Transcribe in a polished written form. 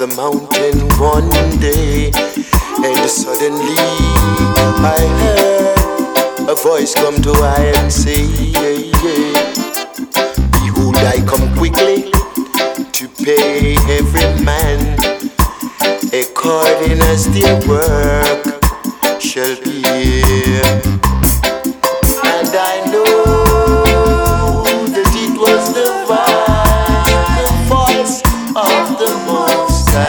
the mountain one day, and suddenly I heard a voice come to I and say, behold, I come quickly to pay every man according as their work shall be.